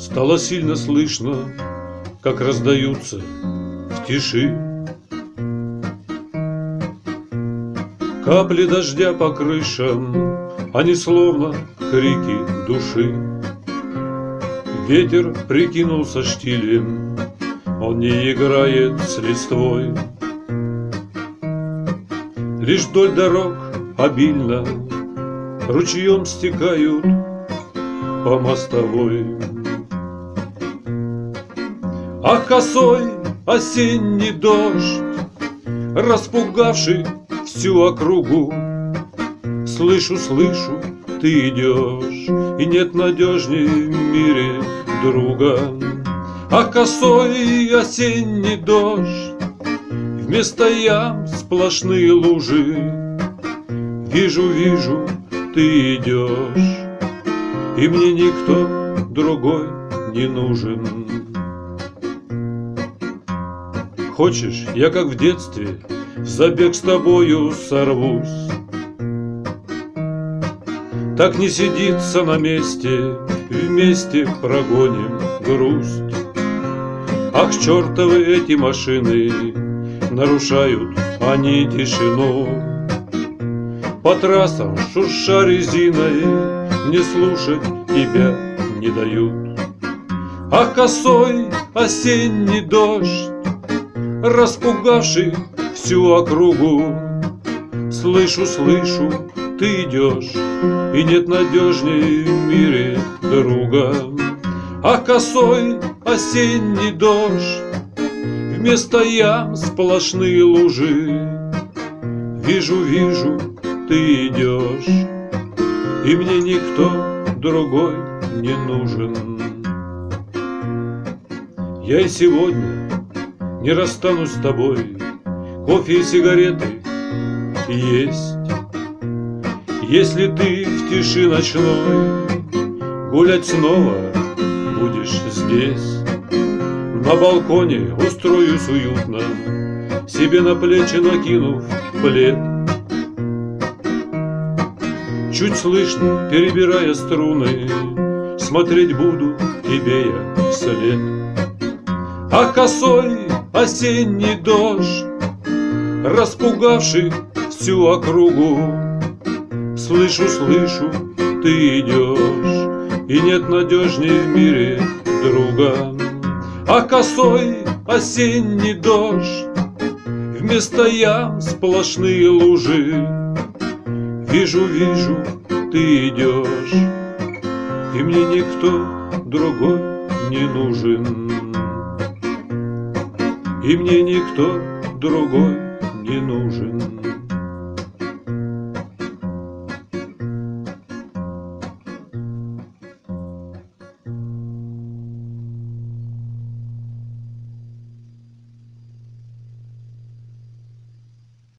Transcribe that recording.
Стало сильно слышно, как раздаются в тиши капли дождя по крышам, они словно крики души. Ветер прикинулся штилем, он не играет с листвой. Лишь вдоль дорог обильно ручьем стекают по мостовой. Ах, косой осенний дождь, распугавший всю округу. Слышу, слышу, ты идешь, и нет надежней в мире друга. Ах, косой осенний дождь, вместо ям сплошные лужи. Вижу, вижу, ты идешь, и мне никто другой не нужен. Хочешь, я как в детстве в забег с тобою сорвусь? Так не сидится на месте, вместе прогоним грусть. Ах, чертовы эти машины, нарушают они тишину. По трассам шурша резиной, не слушать тебя не дают. Ах, косой осенний дождь, распугавший всю округу. Слышу, слышу, ты идешь, и нет надежней в мире друга. Ах, косой осенний дождь, вместо ям сплошные лужи. Вижу, вижу, ты идешь, и мне никто другой не нужен. Я и сегодня не расстанусь с тобой, кофе и сигареты есть. Если ты в тиши ночной гулять снова будешь здесь, на балконе устроюсь уютно, себе на плечи накинув плед. Чуть слышно, перебирая струны, смотреть буду тебе я вслед. А косой осенний дождь, распугавший всю округу. Слышу, слышу, ты идешь, и нет надежней в мире друга. А косой осенний дождь, вместо ям сплошные лужи. Вижу, вижу, ты идешь, и мне никто другой не нужен. И мне никто другой не нужен.